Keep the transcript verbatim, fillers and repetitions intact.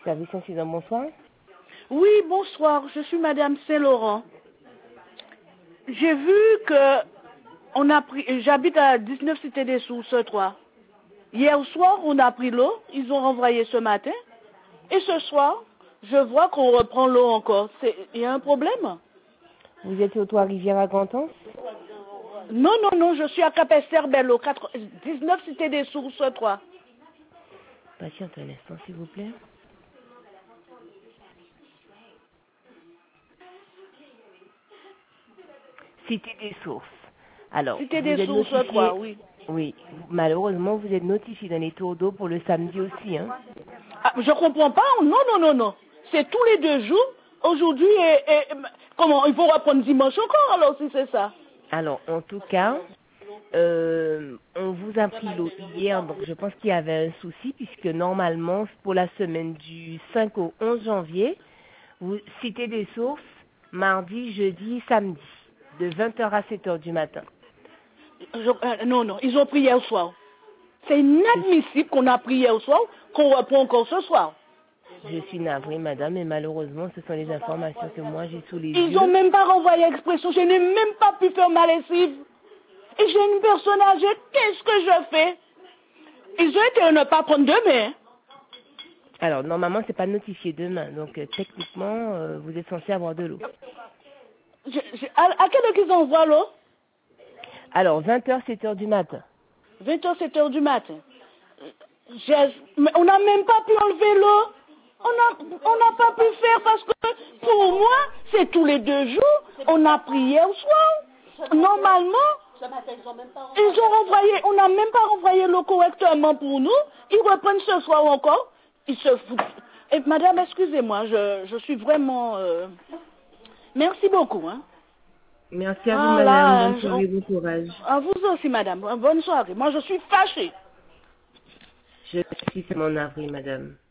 Service incident, bonsoir. Oui, bonsoir, je suis Madame Saint-Laurent. J'ai vu que on a pris, j'habite à dix-neuf Cité des Sources trois. Hier soir, on a pris l'eau, ils ont renvoyé ce matin. Et ce soir, je vois qu'on reprend l'eau encore. Il y a un problème? Vous êtes au toit Rivière à Granton? Non, non, non, je suis à Capesterre-Bello, dix-neuf Cité des Sources trois. Patiente un instant, s'il vous plaît. Cité des Sources. Alors, Cité vous des êtes Sources notifié... trois, oui. Oui, malheureusement, vous êtes notifié dans les tours d'eau pour le samedi aussi, hein. Ah, je comprends pas. Non, non, non, non. C'est tous les deux jours. Aujourd'hui, et, et, comment, il faut reprendre dimanche encore, alors, si c'est ça. Alors, en tout cas, euh, on vous a pris l'eau hier, donc je pense qu'il y avait un souci, puisque normalement, pour la semaine du cinq au onze janvier, vous citez des sources, mardi, jeudi, samedi, de vingt heures à sept heures du matin. Je, euh, non, non, ils ont pris hier soir. C'est inadmissible qu'on a pris hier soir, qu'on reprend encore ce soir. Je suis navrée, madame, et malheureusement, ce sont les informations que moi j'ai sous les Ils yeux. n'ont même pas renvoyé expression, je n'ai même pas pu faire ma lessive. Et j'ai une personne âgée, qu'est-ce que je fais? Ils ont été à ne pas prendre demain. Alors, normalement, c'est pas notifié demain, donc euh, techniquement, euh, vous êtes censé avoir de l'eau. Je, je, à, à quelle heure qu'ils envoient l'eau? Alors, vingt heures, sept heures du matin. vingt heures, sept heures du matin. Mais on n'a même pas pu enlever l'eau. On n'a on n'a pas pu faire parce que pour moi, c'est tous les deux jours. On a pris hier soir. Normalement, ils ont renvoyé, on n'a même pas renvoyé l'eau correctement pour nous. Ils reprennent ce soir encore. Ils se foutent. Et madame, excusez-moi, je, je suis vraiment... Euh... Merci beaucoup. Hein. Merci à vous, Ah, madame. là, Bonne soirée, bon courage. à vous aussi, madame. Bonne soirée. Moi, je suis fâchée. Je suis mon avril, madame.